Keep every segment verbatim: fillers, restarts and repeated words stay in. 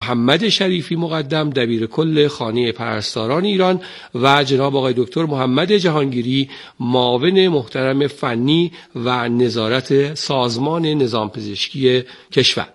محمد شریفی مقدم دبیر کل خانه پرستاران ایران و جناب آقای دکتر محمد جهانگیری معاون محترم فنی و نظارت سازمان نظام پزشکی کشور.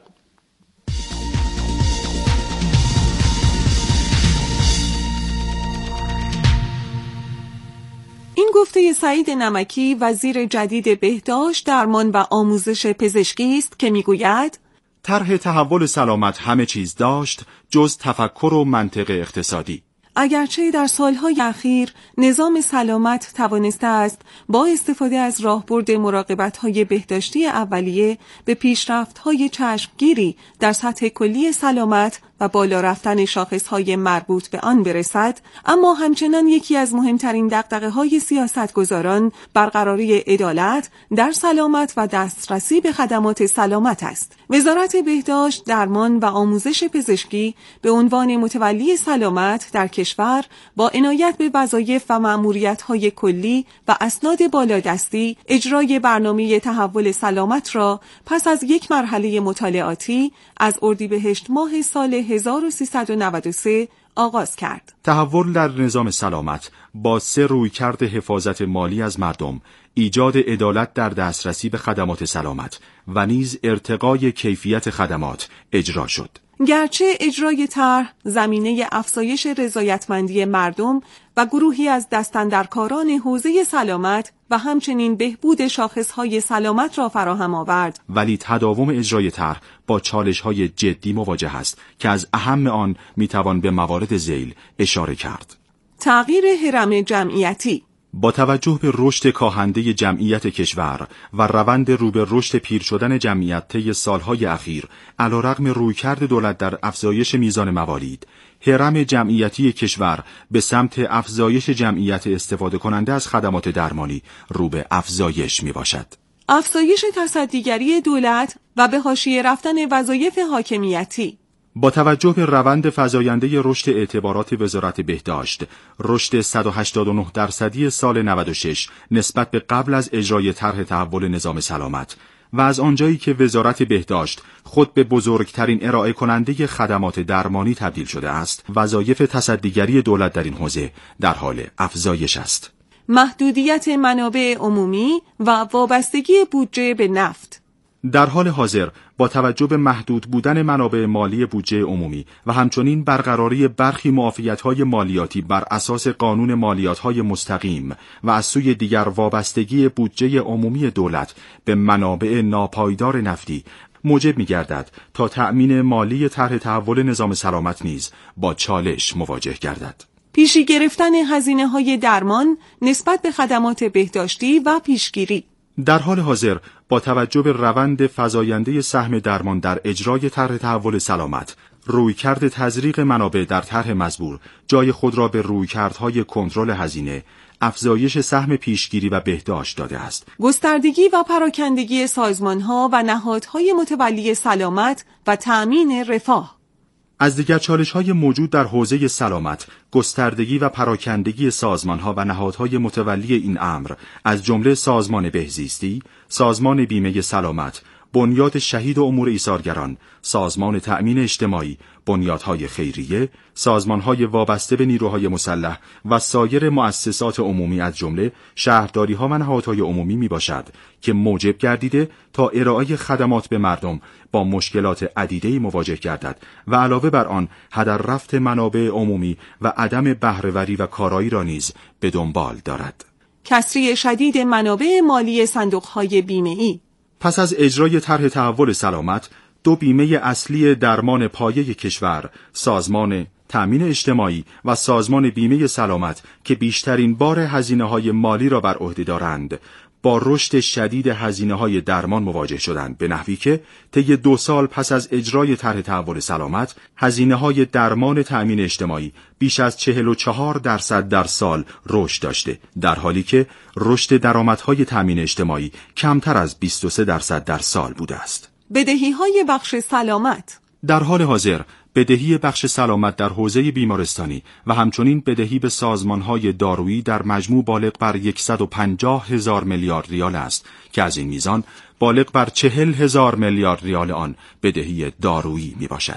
این گفته سعید نمکی وزیر جدید بهداشت، درمان و آموزش پزشکی است که میگوید طرح تحول سلامت همه چیز داشت جز تفکر و منطق اقتصادی. اگرچه در سالهای اخیر نظام سلامت توانسته است با استفاده از راهبرد مراقبت‌های بهداشتی اولیه به پیشرفت‌های چشمگیری در سطح کلی سلامت و بالا رفتن شاخص‌های مربوط به آن برسد، اما همچنان یکی از مهمترین دغدغه‌های سیاستگزاران برقراری عدالت در سلامت و دسترسی به خدمات سلامت است. وزارت بهداشت، درمان و آموزش پزشکی به عنوان متولی سلامت در کشور با عنایت به وظایف و مأموریت‌های کلی و اسناد بالادستی اجرای برنامه تحول سلامت را پس از یک مرحله مطالعاتی از اردیبهشت ماه سال هزار و سیصد و نود و سه آغاز کرد. تحول در نظام سلامت با سه رویکرد حفاظت مالی از مردم، ایجاد عدالت در دسترسی به خدمات سلامت و نیز ارتقای کیفیت خدمات اجرا شد. گرچه اجرای طرح زمینه افزایش رضایتمندی مردم و گروهی از دستاندرکاران حوزه سلامت و همچنین بهبود شاخصهای سلامت را فراهم آورد، ولی تداوم اجرای طرح با چالش‌های جدی مواجه است که از اهم آن میتوان به موارد ذیل اشاره کرد. تغییر هرم جمعیتی با توجه به رشد کاهنده جمعیت کشور و روند رو به رشد پیر شدن جمعیت طی سالهای اخیر، علیرغم رویکرد دولت در افزایش میزان موالید، هرم جمعیتی کشور به سمت افزایش جمعیت استفاده کننده از خدمات درمانی رو به افزایش می باشد. افزایش تصدیگری دولت و به حاشیه رفتن وظایف حاکمیتی با توجه به روند فزاینده رشد اعتبارات وزارت بهداشت، رشد صد و هشتاد و نه درصدی سال نود و شش نسبت به قبل از اجرای طرح تحول نظام سلامت و از آنجایی که وزارت بهداشت خود به بزرگترین ارائه کننده خدمات درمانی تبدیل شده است، وظایف تصدیگری دولت در این حوزه در حال افزایش است. محدودیت منابع عمومی و وابستگی بودجه به نفت در حال حاضر با توجه به محدود بودن منابع مالی بودجه عمومی و همچنین برقراری برخی معافیت‌های مالیاتی بر اساس قانون مالیات‌های مستقیم و از سوی دیگر وابستگی بودجه عمومی دولت به منابع ناپایدار نفتی، موجب می‌گردد تا تأمین مالی طرح تحول نظام سلامت نیز با چالش مواجه گردد. پیشی گرفتن هزینه‌های درمان نسبت به خدمات بهداشتی و پیشگیری در حال حاضر با توجه به روند فزاینده سهم درمان در اجرای طرح تحول سلامت، رویکرد تزریق منابع در طرح مزبور جای خود را به رویکردهای کنترل هزینه، افزایش سهم پیشگیری و بهداشت داده است. گستردگی و پراکندگی سازمان‌ها و نهادهای متولی سلامت و تأمین رفاه از دیگر چالش‌های موجود در حوزه سلامت، گستردگی و پراکندگی سازمان‌ها و نهادهای متولی این امر از جمله سازمان بهزیستی، سازمان بیمه سلامت، بنیاد شهید و امور ایثارگران، سازمان تأمین اجتماعی، بنیادهای خیریه، سازمانهای وابسته به نیروهای مسلح و سایر مؤسسات عمومی از جمله شهرداری‌ها و نهادهای عمومی میباشد که موجب گردیده تا ارائه خدمات به مردم با مشکلات عدیده‌ای مواجه گردد و علاوه بر آن هدر رفت منابع عمومی و عدم بهره‌وری و کارایی را نیز به دنبال دارد. کسری شدید منابع مالی صندوق‌های بیمه‌ای پس از اجرای طرح تحول سلامت، دو بیمه اصلی درمان پایه کشور، سازمان تأمین اجتماعی و سازمان بیمه سلامت که بیشترین بار هزینه‌های مالی را بر عهده دارند، با رشد شدید هزینه‌های درمان مواجه شدند، به نحوی که طی دو سال پس از اجرای طرح تحول سلامت، هزینه‌های درمان تأمین اجتماعی بیش از چهل و چهار درصد در سال رشد داشته، در حالی که رشد درآمدهای تأمین اجتماعی کمتر از بیست و سه درصد در سال بوده است. بدهی‌های بخش سلامت در حال حاضر بدهی بخش سلامت در حوزه بیمارستانی و همچنین بدهی به سازمان‌های دارویی در مجموع بالغ بر صد و پنجاه هزار میلیارد ریال است که از این میزان بالغ بر چهل هزار میلیارد ریال آن بدهی دارویی می باشد.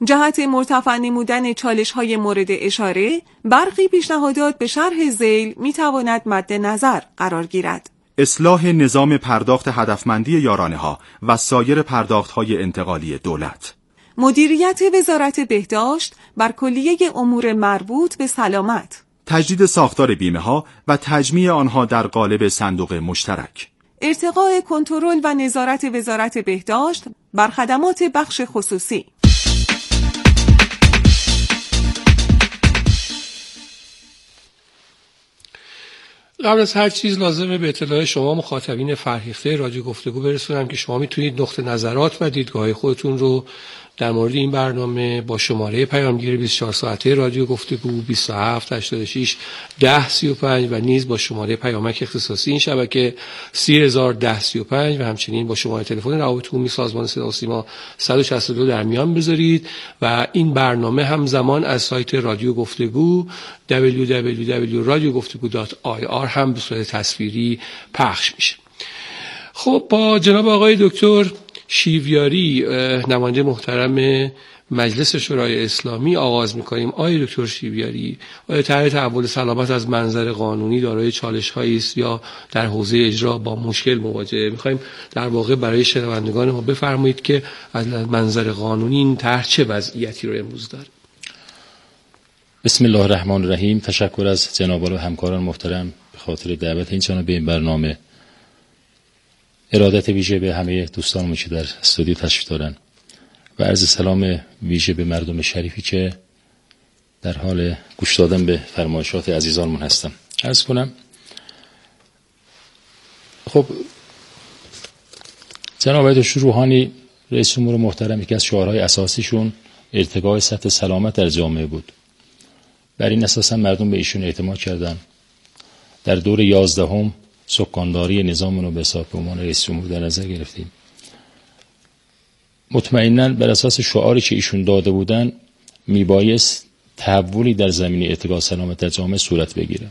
جهت مرتفع نمودن چالش‌های مورد اشاره، برخی پیشنهادات به شرح ذیل می‌تواند مد نظر قرار گیرد. اصلاح نظام پرداخت هدفمندی یارانه‌ها و سایر پرداخت‌های انتقالی دولت. مدیریت وزارت بهداشت بر کلیه امور مربوط به سلامت. تجدید ساختار بیمه‌ها و تجمیع آنها در قالب صندوق مشترک. ارتقاء کنترل و نظارت وزارت بهداشت بر خدمات بخش خصوصی. قبل از هر چیز لازمه به اطلاع شما مخاطبین فرهیخته رادیو گفتگو برسونم که شما میتونید نقطه نظرات و دیدگاه خودتون رو در مورد این برنامه با شماره پیامگیر بیست و چهار ساعته رادیو گفتگو بیست و هفت هشتاد و شش ده سی و پنج و نیز با شماره پیامک اختصاصی این شبکه سی هزار ده سی و پنج و همچنین با شماره تلفن روابط عمومی سازمان صدا و سیما صد و شصت و دو در میان بذارید و این برنامه همزمان از سایت رادیو گفتگو دبلیو دبلیو دبلیو دات رادیو گفتگو دات آی آر هم به صورت تصویری پخش میشه. خب با جناب آقای دکتر شیویاری نماینده محترم مجلس شورای اسلامی آغاز می‌کنیم. آقای دکتر شیویاری، آیا طرح تحول سلامت از منظر قانونی دارای چالش‌هایی است یا در حوزه اجرا با مشکل مواجهه؟ می‌خوایم در واقع برای شنوندگان ما بفرمایید که از منظر قانونی این طرح چه وضعیتی رو امروز داره؟ بسم الله الرحمن الرحیم. تشکر از جناب و همکاران محترم به خاطر دعوت این جناب به این برنامه. ارادت ویژه به همه دوستانم که در استودیو تشریف دارن و عرض سلام ویژه به مردم شریفی که در حال گوش دادن به فرمایشات عزیزانمون هستم. عرض کنم خب جناب آقای دکتر روحانی رئیس جمهور محترم یکی از شعارهای اساسیشون ارتقاء سطح سلامت در جامعه بود. بر این اساسا مردم به ایشون اعتماد کردن. در دور یازدهم سکانداری نظام رو به حساب به عنوان رئیس جمهور در نظر گرفتیم. مطمئناً بر اساس شعاری که ایشون داده بودن میبایست تحولی در زمینه ارتقاء سلامت در جامعه صورت بگیره.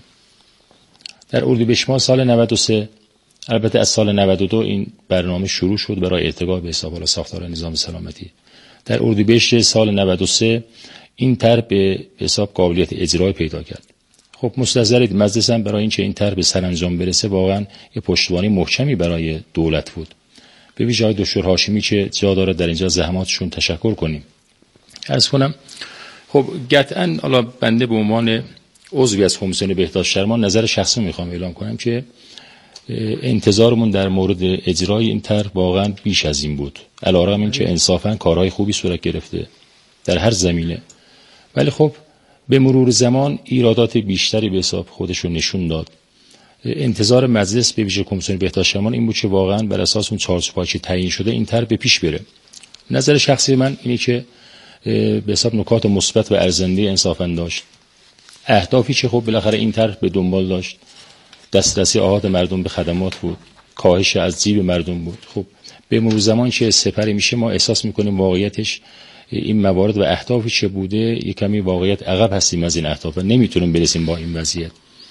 در اردیبهشت ماه سال نود و سه، البته از سال نود و دو این برنامه شروع شد برای ارتقاء به حساب ساختار نظام سلامتی. در اردیبهشت سال نود و سه این طرح به حساب قابلیت اجرایی پیدا کرد. خب مستحضرید مجلس هم برای اینکه این طرح به سرانجام برسه واقعا یه پشتوانه محکمی برای دولت بود. به ویژه آقای دکتر هاشمی که جا داره در اینجا زحماتشون تشکر کنیم. عرض کنم خب قطعاً حالا بنده به عنوان عضوی از کمیسیون بهداشت درمان نظر شخصی میخوام اعلام کنم که انتظارمون در مورد اجرای این طرح واقعا بیش از این بود. علیرغم اینکه انصافاً کارهای خوبی صورت گرفته در هر زمینه، ولی خب به مرور زمان ایرادات بیشتری به حساب خودشون نشون داد. انتظار مجلس به ویژه کمیسیون بهداشت درمان این بود که واقعا بر اساس اون چارچوبی که تعیین شده این طرح به پیش بره. نظر شخصی من اینه که به حساب نکات مثبت و ارزنده انصافا داشت. اهدافی که خب بالاخره این طرح به دنبال داشت دسترسی آحاد مردم به خدمات بود، کاهش از جیب مردم بود. خب به مرور زمان که سپری میشه ما احساس میکنیم واقعیتش این موارد و اهدافی که بوده یک کمی واقعیت عقب هستیم از این اهداف و نمیتونیم برسیم با این وضعیت.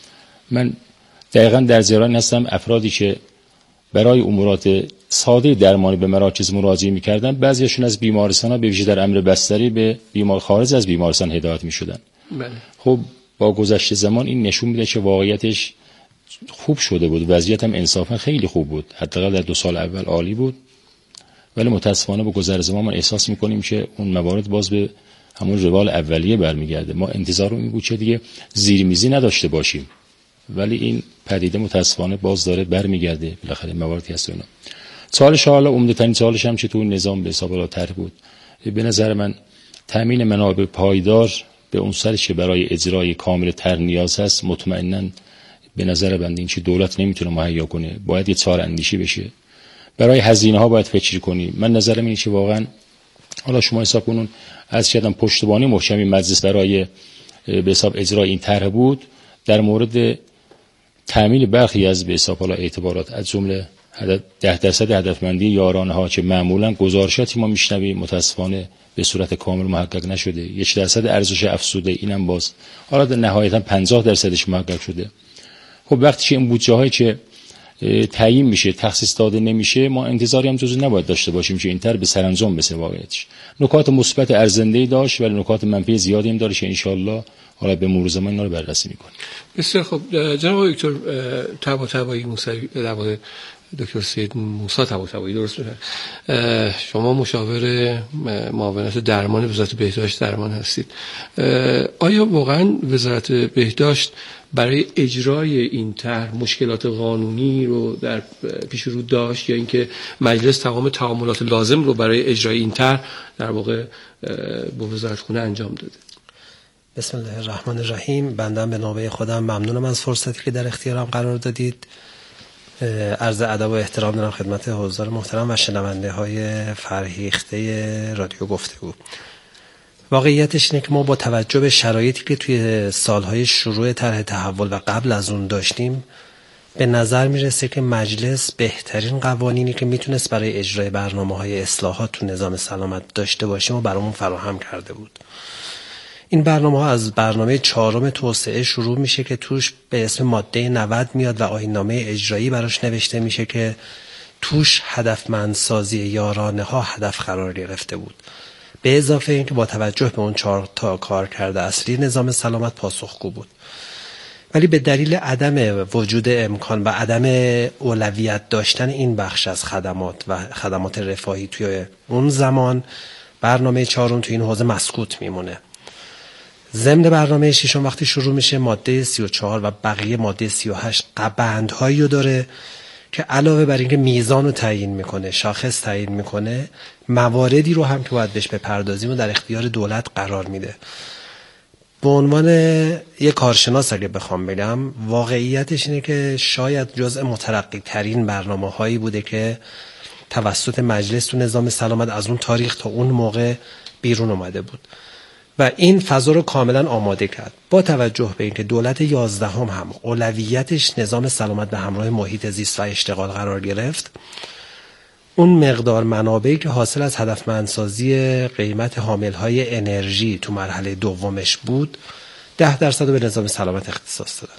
من دقیقاً در جریان هستم افرادی که برای امورات ساده درمانی به مراکز مراجعه میکردن بعضیشون از بیمارستان‌ها به ویژه در امر بستری به بیمار خارج از بیمارستان هدایت میشدن. بله. خب با گذشت زمان این نشون میده که واقعیتش خوب شده بود، وضعیت هم انصافا خیلی خوب بود، حداقل در دو سال اول عالی بود، ولی متاسفانه با گذر زمان ما احساس میکنیم که اون موارد باز به همون روال اولیه برمیگرده. ما انتظار این بود که دیگه زیرمیزی نداشته باشیم، ولی این پدیده متاسفانه باز داره برمیگرده. بالاخره مواردی هست اونا. چالش حالا عمده ترین چالش هم که تو نظام به حساب الله طرح بود، به نظر من تامین منابع پایدار به اون سری که برای اجرای کامل طرح نیاز هست، مطمئناً به نظر بنده این که دولت نمیتونه مهیا کنه، باید یه چاره اندیشی بشه. برای هزینه ها باید فکر کنیم. من نظرم اینه که واقعا حالا شما حساب کنون از کردم پشتوانه محکمی مجلس برای به حساب اجرای این طرح بود در مورد تامین برخی از به حساب حالا اعتبارات از جمله ده درصد هدفمندی یارانه ها که معمولا گزارشاتی ما میشنویم متاسفانه به صورت کامل محقق نشده. یک درصد ارزش افزوده اینم باز حالا در نهایتا پنجاه درصدش محقق شده. خب وقتی که این بودجه هایی که تعیین میشه، تخصیص داده نمیشه، ما انتظاری هم جزو نباید داشته باشیم که این طرح به سرانجام برسه. واقعیتش نکات مثبت ارزنده‌ای داشت ولی نکات منفی زیادی هم داره که ان شاءالله حالا به مرور زمان اینا رو بررسی میکنیم. بسیار خب جناب دکتر طباطبایی موسوی، در دکتر سید موسی طباطبایی درست میگم، شما مشاور معاونت درمان وزارت بهداشت درمان هستید. آیا واقعا وزارت بهداشت برای اجرای این طرح مشکلات قانونی رو در پیش رو داشت یا اینکه مجلس تمام تعاملات لازم رو برای اجرای این طرح در واقع با وزارتخونه انجام داده؟ بسم الله الرحمن الرحیم. بنده به نوبه خودم ممنونم از فرصتی که در اختیارم قرار دادید. عرض ادب و احترام دارم خدمت حضار محترم و شنونده های فرهیخته رادیو گفتگو. واقعیتش اینه که ما با توجه به شرایطی که توی سالهای شروع طرح تحول و قبل از اون داشتیم به نظر میرسه که مجلس بهترین قوانینی که میتونست برای اجرای برنامه‌های اصلاحات تو نظام سلامت داشته باشیم و برامون فراهم کرده بود. این برنامه ها از برنامه چهارم توسعه شروع میشه که توش به اسم ماده نود میاد و آیین‌نامه اجرایی براش نوشته میشه که توش هدفمندسازی یارانه ها هدف قرار گرفته بود. به اضافه اینکه با توجه به اون چهار تا کار کرده اصلی نظام سلامت پاسخگو بود. ولی به دلیل عدم وجود امکان و عدم اولویت داشتن این بخش از خدمات و خدمات رفاهی توی اون زمان برنامه چهارم توی این حوزه مسکوت میمونه. ضمن برنامه ششم وقتی شروع میشه ماده سی و چهار و بقیه ماده سی و هشت بندهایی رو داره که علاوه بر اینکه میزان رو تعیین میکنه، شاخص تعیین میکنه، مواردی رو هم که باید بهش بپردازیم و در اختیار دولت قرار میده. به عنوان یک کارشناس اگه بخوام بگم، واقعیتش اینه که شاید جزء مترقی ترین برنامه هایی بوده که توسط مجلس تو نظام سلامت از اون تاریخ تا اون موقع بیرون اومده بود و این فضا رو کاملا آماده کرد. با توجه به اینکه دولت یازدهم هم اولویتش نظام سلامت به همراه محیط زیست و اشتغال قرار گرفت، اون مقدار منابعی که حاصل از هدفمندسازی قیمت حاملهای انرژی تو مرحله دومش بود ده درصد رو به نظام سلامت اختصاص دادن.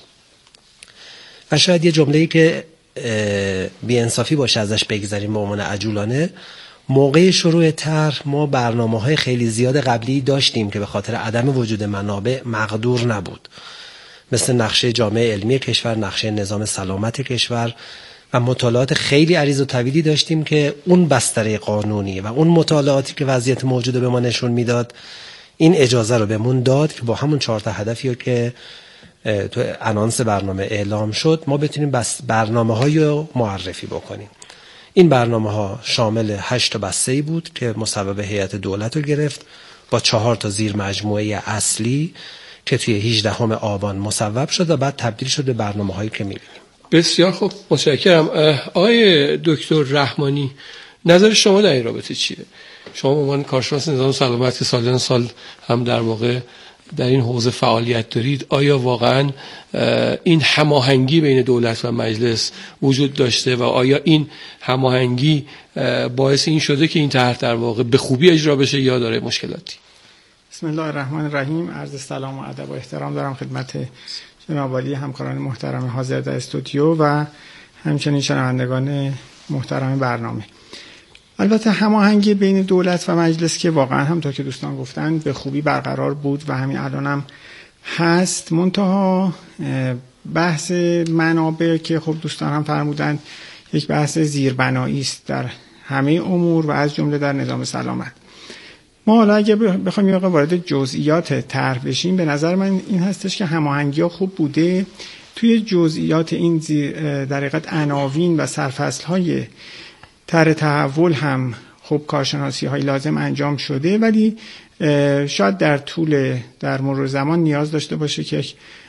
و شاید یه جمله‌ای که بی‌انصافی باشه ازش بگذریم به عنوان عجولانه، موقع شروع طرح ما برنامه‌های خیلی زیاد قبلی داشتیم که به خاطر عدم وجود منابع مقدور نبود، مثل نقشه جامعه علمی کشور، نقشه نظام سلامت کشور و مطالعات خیلی عریض و طویلی داشتیم که اون بستره قانونی و اون مطالعاتی که وضعیت موجوده به ما نشون میداد این اجازه رو بهمون داد که با همون چهار تا هدفی که تو آنانس برنامه اعلام شد ما بتونیم بس برنامه‌هایی رو معرفی بکنیم. این برنامه ها شامل هشت تا بسته‌ای بود که مصوبه هیئت دولت رو گرفت با چهار تا زیر مجموعه اصلی که توی هجدهم آبان مصوب شد و بعد تبدیل شد به برنامه هایی که می‌بینیم. بسیار خوب، متشکرم. آقای دکتر رحمانی، نظر شما در این رابطه چیه؟ شما به عنوان کارشناس نظام سلامت که سالیان سال هم در واقع در این حوزه فعالیت دارید، آیا واقعا این هماهنگی بین دولت و مجلس وجود داشته و آیا این هماهنگی باعث این شده که این طرح در واقع به خوبی اجرا بشه یا داره مشکلاتی؟ بسم الله الرحمن الرحیم. عرض سلام و ادب و احترام دارم خدمت جناب عالی همکاران محترم حاضر در استودیو و همچنین شنوندگان محترم برنامه. البته هماهنگی بین دولت و مجلس که واقعا همونطور که دوستان گفتن به خوبی برقرار بود و همین الان هم هست، منتها بحث منابع که خب دوستان هم فرمودن یک بحث زیربنایی است در همه امور و از جمله در نظام سلامت. ما حالا اگه بخوایم یه وارد جزئیات طرح بشیم، به نظر من این هستش که هماهنگی‌ها خوب بوده. توی جزئیات این در حقیقت عناوین و سرفصل‌های طرح تحول هم خوب کارشناسی های لازم انجام شده، ولی شاید در طول در مرور زمان نیاز داشته باشه که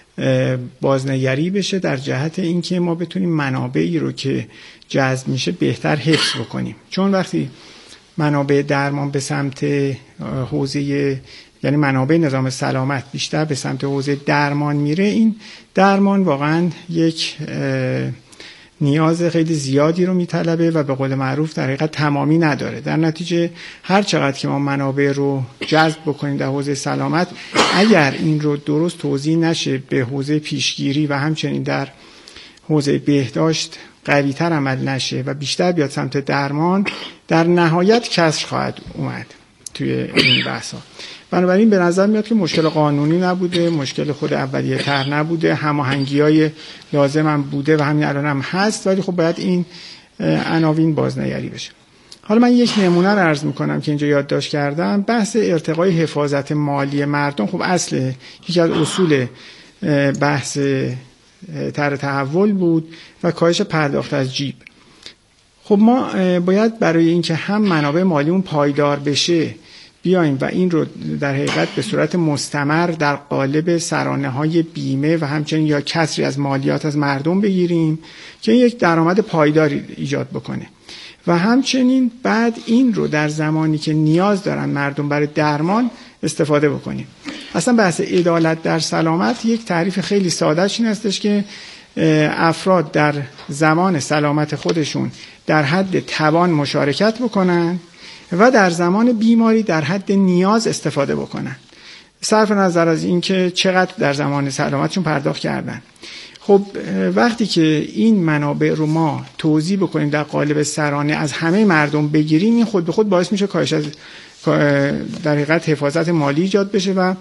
بازنگری بشه در جهت اینکه ما بتونیم منابعی رو که جذب میشه بهتر حفظ بکنیم. چون وقتی منابع درمان به سمت حوزه، یعنی منابع نظام سلامت بیشتر به سمت حوزه درمان میره، این درمان واقعا یک نیاز خیلی زیادی رو میطلبه و به قول معروف در حقیقت تمامی نداره. در نتیجه هر چقدر که ما منابع رو جذب بکنیم در حوزه سلامت، اگر این رو درست توزیع نشه به حوزه پیشگیری و همچنین در حوزه بهداشت، قوی‌تر عمل نشه و بیشتر بیاد سمت درمان، در نهایت کسر خواهد اومد توی این بحثا. بنابراین به نظر میاد که مشکل قانونی نبوده، مشکل خود اولیه تر نبوده، هماهنگی‌های لازم هم بوده و همین الان هم هست، ولی خب باید این عناوین بازنگری بشه. حالا من یک نمونه رو عرض میکنم که اینجا یادداشت کردم. بحث ارتقای حفاظت مالی مردم خب اصل یکی از اصول بحث طرح تحول بود و کاهش پرداخت از جیب. خب ما باید برای اینکه هم منابع مالیمون پایدار بشه بیایم و این رو در حقیقت به صورت مستمر در قالب سرانه‌های بیمه و همچنین یا کسری از مالیات از مردم بگیریم که یک درآمد پایداری ایجاد بکنه و همچنین بعد این رو در زمانی که نیاز دارن مردم برای درمان استفاده بکنیم. اصلا بحث عدالت در سلامت یک تعریف خیلی ساده‌اش این هستش که افراد در زمان سلامت خودشون در حد توان مشارکت بکنن و در زمان بیماری در حد نیاز استفاده بکنن، صرف نظر از اینکه چقدر در زمان سلامتشون پرداخت کردن. خب وقتی که این منابع رو ما توزیع بکنیم در قالب سرانه از همه مردم بگیریم، این خود به خود باعث میشه کاهش از در حقیقت حفاظت مالی ایجاد بشه و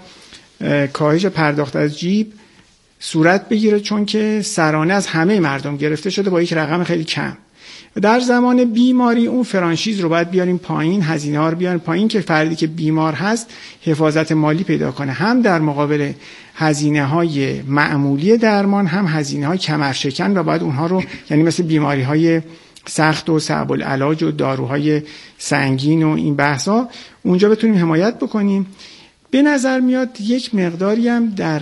کاهش پرداخت از جیب صورت بگیره، چون که سرانه از همه مردم گرفته شده با یک رقم خیلی کم. در زمان بیماری اون فرانشیز رو باید بیاریم پایین، هزینه ها رو بیاریم پایین که فردی که بیمار هست حفاظت مالی پیدا کنه، هم در مقابل هزینه های معمولی درمان، هم هزینه های کمرشکن و باید اونها رو، یعنی مثل بیماری های سخت و صعب العلاج و داروهای سنگین و این بحثا، اونجا بتونیم حمایت بکنیم. به نظر میاد یک مقداری هم در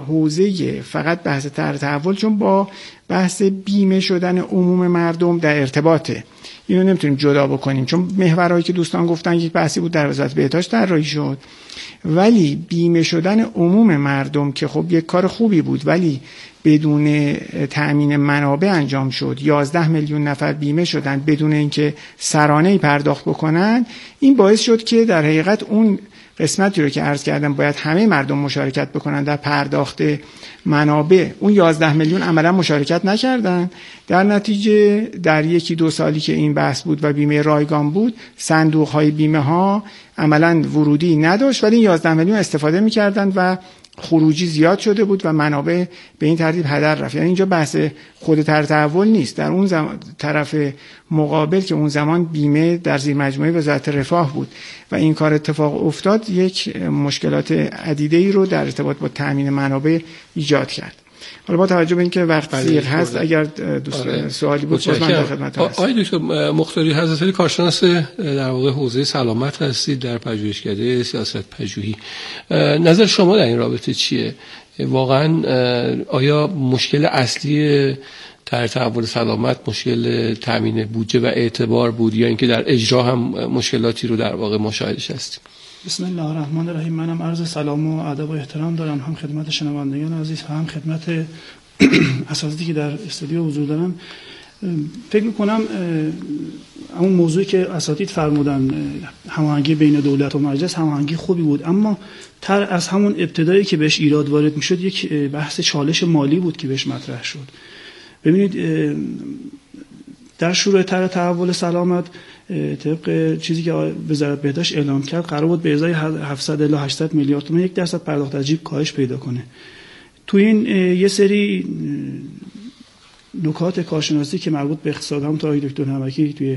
حوزه فقط بحث طرح تحول، چون با بحث بیمه شدن عموم مردم در ارتباطه، اینو نمیتونیم جدا بکنیم، چون محورهایی که دوستان گفتن یک بحثی بود در وزارت بهداشت طراحی شد، ولی بیمه شدن عموم مردم که خب یک کار خوبی بود ولی بدون تأمین منابع انجام شد، یازده میلیون نفر بیمه شدن بدون اینکه سرانه‌ای پرداخت بکنن، این باعث شد که در حقیقت اون قسمتی رو که عرض کردم باید همه مردم مشارکت بکنن در پرداخت منابع، اون یازده میلیون عملا مشارکت نکردن. در نتیجه در یکی دو سالی که این بحث بود و بیمه رایگان بود، صندوق های بیمه ها عملا ورودی نداشت، ولی این یازده میلیون استفاده میکردن و خروجی زیاد شده بود و منابع به این ترتیب هدر رفت. یعنی اینجا بحث خود طرح تحول نیست، در اون زمان طرف مقابل که اون زمان بیمه در زیر مجموعه وزارت رفاه بود و این کار اتفاق افتاد، یک مشکلات عدیده‌ای رو در ارتباط با تامین منابع ایجاد کرد. حالا با توجه به اینکه وقت سیر هست، اگر دوست آره. سوالی بود باز من در خدمت هستم. آقای دکتر مختاری حضرت علی کارشناس در واقع حوزه سلامت هستید در پژوهشکده سیاست پژوهی، نظر شما در این رابطه چیه؟ واقعا آیا مشکل اصلی طرح تحول سلامت مشکل تامین بودجه و اعتبار بود یا اینکه در اجرا هم مشکلاتی رو در واقع مشاهدش هستیم؟ بسم الله الرحمن الرحیم. منم عرض سلام و ادب و احترام دارم، هم خدمت شنوندگان عزیز و هم خدمت اساتیدی که در استودیو حضور دارن. فکر می‌کنم اون موضوعی که اساتید فرمودن، هماهنگی بین دولت و مجلس، هماهنگی خوبی بود، اما تر از همون ابتدایی که بهش ایراد وارد می‌شد یک بحث چالش مالی بود که بهش مطرح شد. ببینید در شروع طرح تحول سلامت طبق چیزی که وزارت بهداشت اعلام کرد قرار بود به ازای هفتصد الی هشتصد میلیارد تومان یک درصد پرداخت از جیب کاهش پیدا کنه. تو این یه سری نکات کارشناسی که مربوط به اقتصاد، هم تا دکتر نمکی توی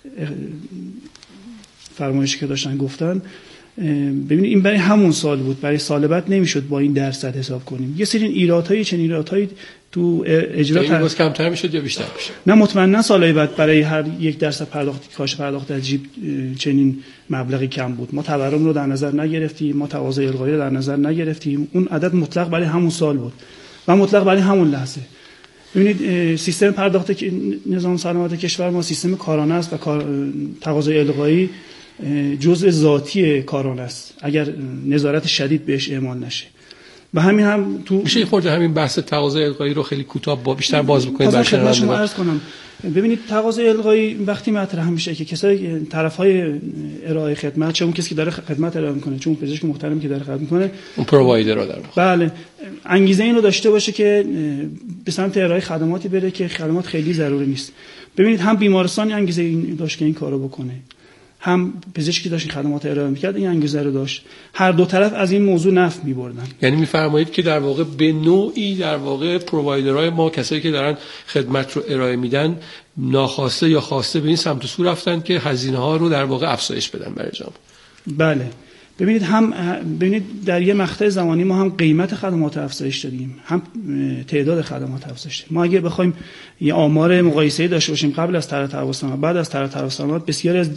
فرمایشی که داشتن گفتن، ببینید این برای همون سال بود، برای سال بعد نمیشد با این درصد حساب کنیم. یه سری ایرادهای چنین ایرادهایی تو اجرا تا باز کمتر میشد یا بیشتر میشد؟ نه مطمئنا سالهای بعد برای هر یک درصد پرداخت کاهش پرداخت از جیب چنین مبلغی کم بود. ما تورم رو در نظر نگرفتیم، ما تقاضای الغایی رو در نظر نگرفتیم، اون عدد مطلق برای همون سال بود و مطلق برای همون لحظه. ببینید سیستم پرداخت نظام سلامت کشور ما سیستم کارانه است و تقاضای الغایی جزء ذاتی کارانه است اگر نظارت شدید بهش اعمال نشه. و همین هم تو میشه خورده همین بحث تقاضای القایی رو خیلی کوتاه با بیشتر باز بکنید برای شما شما عرض کنم. ببینید تقاضای القایی وقتی مطرح میشه که کسایی طرفای ارائه خدمت، چه اون کسی که داره خدمت ارائه میکنه، چه اون پزشک محترمی که داره خدمت میکنه، اون پرووایدر رو در واقع، بله، انگیزه اینو داشته باشه که به سمت ارائه خدماتی بره که خدمات خیلی ضروری نیست. ببینید هم بیمارستانی انگیزه این داشت که این کارو بکنه، هم پزشکی داشت این خدمات ارائه میکرد این انگیزه رو داشت. هر دو طرف از این موضوع نفع میبردن. یعنی میفرمایید که در واقع به نوعی در واقع پرووایدرهای ما، کسایی که دارن خدمت رو ارائه میدن، ناخواسته یا خواسته به این سمت و سو رفتن که هزینه ها رو در واقع افزایش بدن برای جامعه. بله، ببینید هم ببینید در یه مقطع زمانی ما هم قیمت خدمات افزایش دادیم، هم تعداد خدمات افزایش دادیم. ما اگه بخوایم یه آمار مقایسه‌ای داشته باشیم قبل از طرح تحول، بعد از طرح تحول، بسیاری از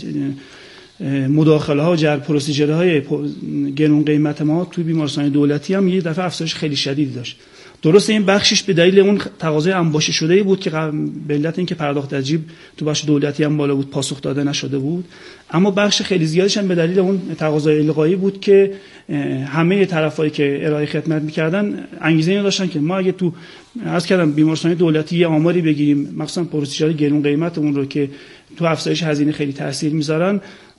مداخله ها و جر پروسیجرهای گرون قیمت ما توی بیمارستان دولتی هم یه دفعه افزایش خیلی شدیدی داشت. درسته این بخشش به دلیل اون تقاضای انباشته شده بود که به علت اینکه پرداخت از جیب تو بخش دولتی هم بالا بود پاسخ داده نشده بود، اما بخش خیلی زیادش هم به دلیل اون تقاضای القایی بود که همه طرفایی که ارائه خدمت می‌کردن انگیزه اینو داشتن که ما اگه تو عرض کردم بیمارستان دولتی یه آماری بگیریم، مثلا پروسیجر گرون قیمت اون رو که تو افزایش هزینه خیلی تاثیر می‌ذارن،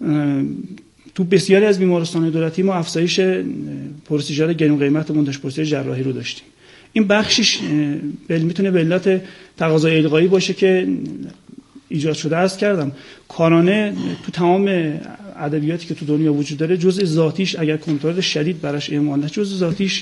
تو بسیاری از بیمارستان دولتی ما افزایش پروسیجر گرون قیمتمون داشت، پروسیجر جراحی رو داشتیم. این بخشش میتونه به علت تقاضای القایی باشه که ایجاد شده است. کردم کارانه تو تمام ادبیاتی که تو دنیا وجود داره جزء ذاتیش اگر کنترل شدید براش اعمال نشه جزء ذاتیش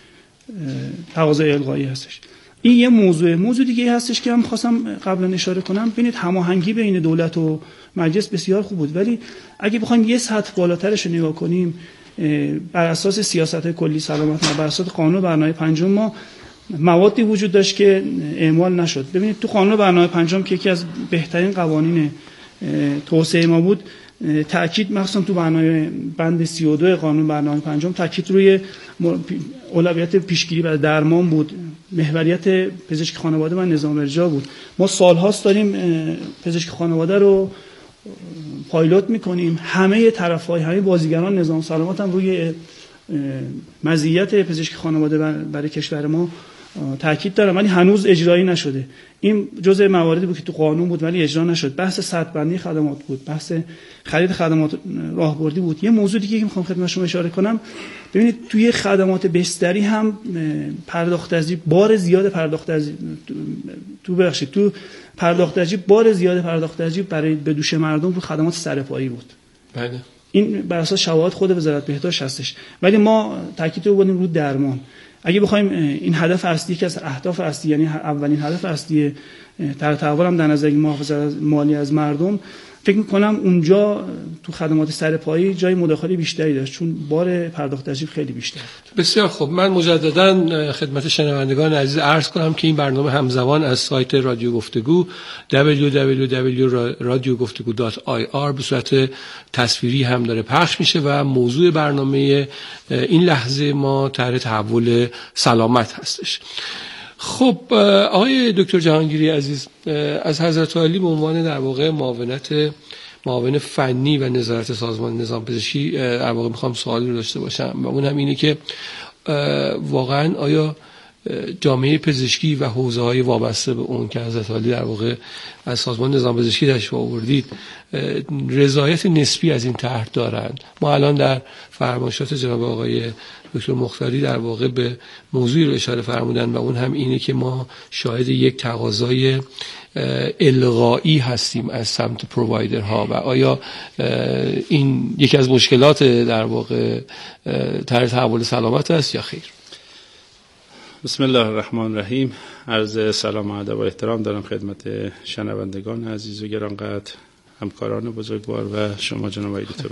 تقاضای القایی هستش. این یه موضوع موضوع دیگه هستش که هم خواستم قبلا اشاره کنم. ببینید هماهنگی بین دولت و مجلس بسیار خوب بود، ولی اگه بخوایم یه سطح بالاترش رو نگاه کنیم، بر اساس سیاست‌های کلی سلامت ما، بر اساس قانون برنامه پنجم ما موادی وجود داشت که اعمال نشد. ببینید تو قانون برنامه پنجم که یکی از بهترین قوانین توسعه ما بود، تاکید مخصوصا تو برنامه بند سی و دو قانون برنامه پنجم تاکید روی اولویت پیشگیری و درمان بود، محوریت پزشک خانواده و نظام ارجاع بود. ما سال‌هاست داریم پزشک خانواده رو پایلوت می‌کنیم، همه طرف‌های همه بازیگران نظام سلامت هم روی مزیت پزشک خانواده برای کشور ما تاکید دارم، ولی هنوز اجرایی نشده. این جزء مواردی بود که تو قانون بود ولی اجرا نشد. بحث سطح بندی خدمات بود، بحث خرید خدمات راهبردی بود. یه موضوع دیگه که میخوام خدمت شما اشاره کنم، ببینید توی خدمات بستری هم پرداخت از بار زیاد پرداخت از تو بخشید تو پرداخت از بار زیاد پرداخت از برای به دوش مردم رو خدمات سرپایی بود. بله. این بر اساس شواهد خود وزارت بهداشت هستش، ولی ما تاکید رو بودیم رو درمان. اگه بخوایم این هدف اصلی که از اهداف اصلی، یعنی اولین هدف اصلی طرح تحول هم در نظر محافظت مالی از مردم، فکر می‌کنم اونجا تو خدمات سرپایی جای مداخله بیشتری داشت، چون بار پرداخت از جیب خیلی بیشتر بود. بسیار خوب. من مجددا خدمت شنوندگان عزیز عرض کنم که این برنامه همزمان از سایت رادیو گفتگو دبلیو دبلیو دبلیو دات رادیو گفتگو دات آی آر به صورت تصویری هم داره پخش میشه و موضوع برنامه این لحظه ما طرح تحول سلامت هستش. خب آقای دکتر جهانگیری عزیز، از حضرت عالی به عنوان در واقع معاونت معاون فنی و نظارت سازمان نظام پزشکی در واقع میخوام سوالی رو داشته باشم و اون هم اینه که واقعا آیا جامعه پزشکی و حوزه‌های وابسته به اون که حضرت عالی در واقع از سازمان نظام پزشکی تشریف آوردید رضایت نسبی از این طرح دارند؟ ما الان در فرمایشات جناب آقای دکتر مختاری در واقع به موضوعی رو اشاره فرمودن و اون هم اینه که ما شاهد یک تقاضای الغایی هستیم از سمت پرووایدرها و آیا این یکی از مشکلات در واقع طرح تحول سلامت است یا خیر؟ بسم الله الرحمن الرحیم. عرض سلام و ادب و احترام دارم خدمت شنوندگان عزیز و گرانقدر، همکاران بزرگوار و شما جناب آقای دکتر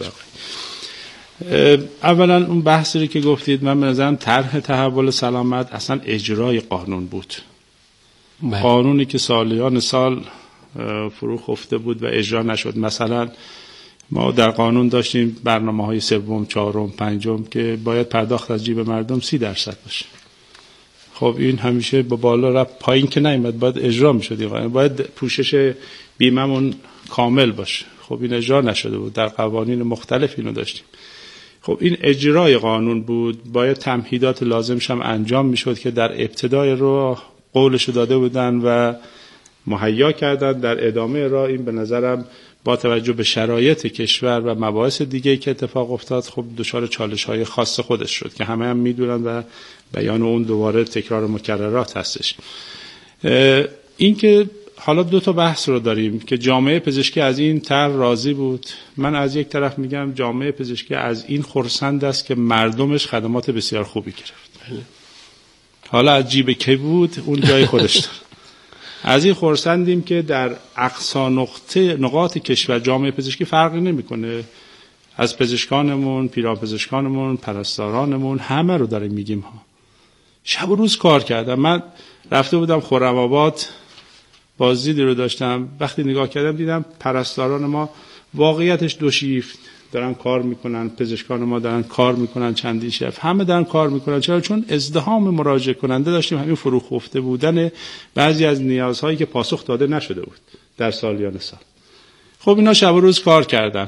بقایی. اولا اون بحثی که گفتید، من به نظرم طرح تحول سلامت اصلا اجرای قانون بود. بله. قانونی که سالیان سال فرو خفته بود و اجرا نشد. مثلا ما در قانون داشتیم برنامه‌های سوم، چهارم، پنجم که باید پرداخت از جیب مردم سی درصد باشه. خب این همیشه با بالا رفت پایین که نیامد، باید اجرا می‌شد. یعنی باید پوشش بیمه‌مون کامل باشه. خب این اجرا نشده بود. در قوانین مختلف اینو داشتیم. خب این اجرای قانون بود، باید تمهیدات لازمش هم انجام میشد که در ابتدای راه قولش داده بودن و مهیا کردن. در ادامه راه این به نظرم با توجه به شرایط کشور و مباحث دیگه که اتفاق افتاد خب دچار چالش‌های خاص خودش شد که همه هم میدونن و بیان اون دوباره تکرار مکررات هستش. این که حالا دو تا بحث رو داریم که جامعه پزشکی از این طرح راضی بود. من از یک طرف میگم جامعه پزشکی از این خرسند است که مردمش خدمات بسیار خوبی گرفت. حالا از جیب کی بود اون جای خودش داره. از این خرسندیم که در اقصا نقطه نقاط کشور جامعه پزشکی فرقی نمیکنه. از پزشکانمون، پیرا پزشکانمون، پرستارانمون همه رو داریم میگیم ها. شب و روز کار کردم. من رفته بودم خرم آباد، بازدیدی رو داشتم. وقتی نگاه کردم دیدم پرستاران ما واقعیتش دو شیفت دارن کار میکنن، پزشکان ما دارن کار میکنن چندی شف، همه دارن کار میکنن. چرا؟ چون ازدحام مراجعه کننده داشتیم، همین فروخفته بودن بعضی از نیازهایی که پاسخ داده نشده بود در سالیان سال. خب اینا شب و روز کار کردن.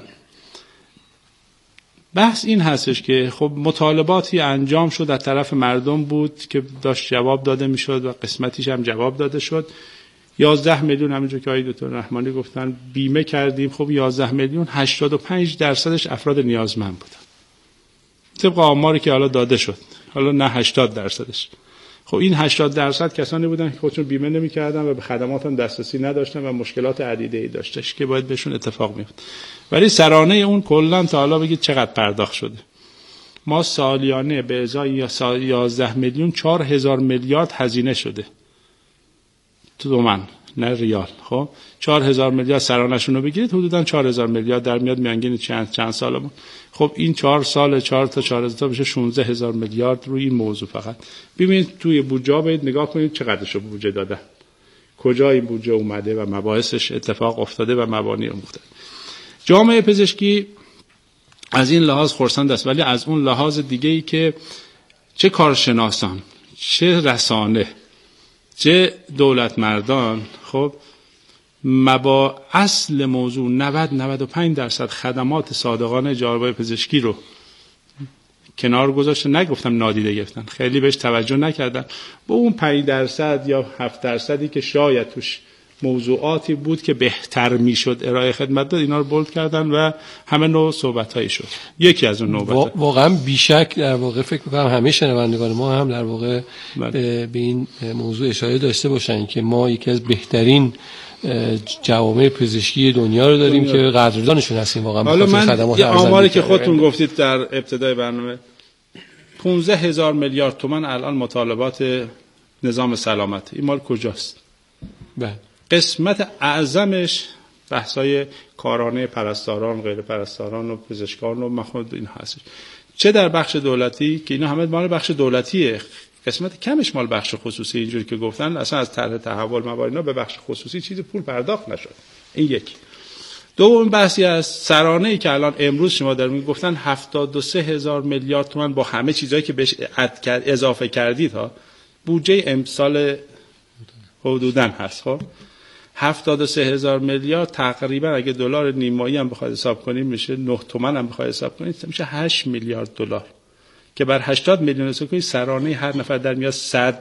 بحث این هستش که خب مطالباتی انجام شد از طرف مردم بود که داشت جواب داده میشد و قسمتیش هم جواب داده شد. یازده میلیون همونجور که آقای دکتر رحمانی گفتن بیمه کردیم. خب یازده میلیون هشتاد و پنج درصدش افراد نیازمند بودن طبق آماری که حالا داده شد، حالا نه هشتاد درصدش. خب این هشتاد درصد کسانی بودن که خودشون بیمه نمی‌کردن و به خدمات هم دسترسی نداشتن و مشکلات عدیده‌ای داشتش که باید بهشون اتفاق میفت. ولی سرانه اون کلا تا حالا بگید چقدر پرداخت شده؟ ما سالیانه به ازای یازده میلیون چهار هزار میلیارد هزینه شده تو تومان نه ریال. خب چهار هزار میلیارد سرانه‌شون رو بگیرید حدوداً چهار هزار میلیارد در میاد میانگین چند چند سالمون. خب این چهار سال چهار تا چهار هزار تا بشه شانزده هزار میلیارد روی این موضوع. فقط ببینید توی بودجه باید نگاه کنید چقدرشو بودجه دادن، کجا این بودجه اومده و مباحثش اتفاق افتاده و مبانی مختلف. جامعه پزشکی از این لحاظ خرسند است، ولی از اون لحاظ دیگه‌ای که چه کارشناسان، چه رسانه، چه دولت مردان خب مبا اصل موضوع نود نود و پنج درصد خدمات صادقانه جامعه پزشکی رو کنار گذاشتن، نگفتم نادیده گرفتن، خیلی بهش توجه نکردن. با اون پنج درصد یا هفت درصدی که شاید توش موضوعاتی بود که بهتر میشد ارائه خدمت داد، اینا رو بولد کردن و همه نوع صحبت‌هایی شد. یکی از اون نوبت واقعا بیشک در واقع فکر می‌کنم همه شنوندگان ما هم در واقع به این موضوع اشاره داشته باشن که ما یکی از بهترین جوامع پزشکی دنیا رو داریم دنیا. که قدردانشون هستیم واقعا. حالا من یه آماری که خودتون گفتید در ابتدای برنامه پانزده هزار میلیارد تومان الان مطالبات نظام سلامت، این مال کجاست؟ بله. قسمت اعظمش بحثای کارانه پرستاران، غیر پرستاران و پزشکان و مخاطب این هست. چه در بخش دولتی که اینا همه مال بخش دولتیه، قسمت کمش مال بخش خصوصی. اینجوری که گفتن اصلا از طرح تحول مواردنا به بخش خصوصی چیزی پول پرداخت نشد. این یک. دوم بحثی از سرانه‌ای که الان امروز شما در میگفتن هفتاد و سه هزار میلیارد تومان با همه چیزایی که بهش اضافه کردید ها بودجه امسال حدوداً هست. خب هفتاد و سه هزار میلیارد تقریبا اگه دلار نیمایی هم بخواید حساب کنیم میشه نه تومان، هم بخواید حساب کنید میشه هشت میلیارد دلار که بر هشتاد میلیون حساب کنید سرانه هر نفر در میاد صد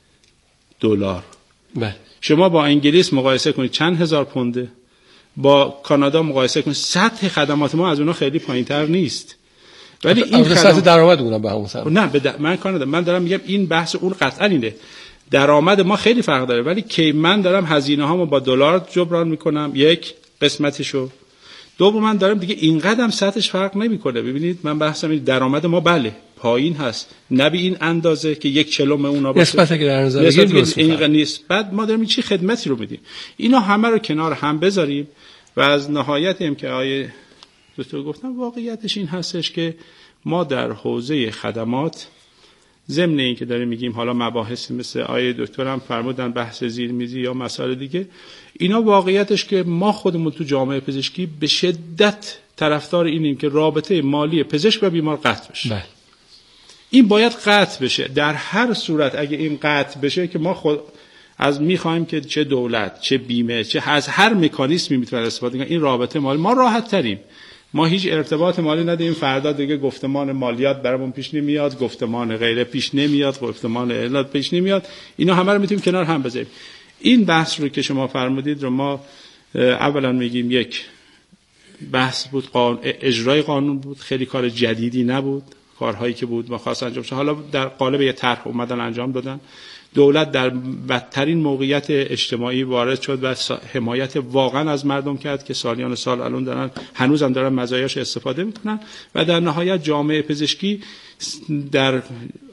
دلار. بله. شما با انگلیس مقایسه کنید چند هزار پونده، با کانادا مقایسه کنید سطح خدمات ما از اونها خیلی پایینتر نیست. ولی این سطح درآمد اونم به همون سمت. نه به من کانادا من دارم میگم این بحث اون قطعا اینه. درآمد ما خیلی فرق داره، ولی که من دارم هزینه هامو با دلار جبران میکنم یک قسمتشو، دوم من دارم دیگه اینقدرم سطحش فرق نمیکنه. ببینید من بحثم این درآمد ما بله پایین هست، نه به این اندازه که یک چلم اونا باشه، نسبت که در نظر بگیرید این نیست. بعد ما داریم چی خدمتی رو میدیم. اینا همه رو کنار هم بذاریم و از نهایت هم که آیه دکتر گفتم واقعیتش این هستش که ما در حوزه خدمات ضمن این که داریم میگیم حالا مباحث مثل آیه دکتر هم فرمودن بحث زیرمیزی یا مسائل دیگه، اینا واقعیتش که ما خودمون تو جامعه پزشکی به شدت طرفدار اینیم که رابطه مالی پزشک و بیمار قطع بشه. بله. این باید قطع بشه در هر صورت. اگه این قطع بشه که ما خود از میخوایم که چه دولت چه بیمه چه از هر مکانیزمی میتونه استفاده کنه، این رابطه مالی ما راحت تریم. ما هیچ ارتباط مالی نداریم، فردا دیگه گفتمان مالیات برامون پیش نمیاد، گفتمان غیره پیش نمیاد، گفتمان اعلات پیش نمیاد، اینا همه رو میتونیم کنار هم بذاریم. این بحث رو که شما فرمودید رو ما اولا میگیم یک بحث بود، قانون، اجرای قانون بود، خیلی کار جدیدی نبود، کارهایی که بود ما خواست انجام شد، حالا در قالب یه طرح اومدن انجام دادن. دولت در بدترین موقعیت اجتماعی وارد شد و حمایت واقعا از مردم کرد که سالیان سال الان دارن هنوز هم دارن مزایاش استفاده میکنن و در نهایت جامعه پزشکی در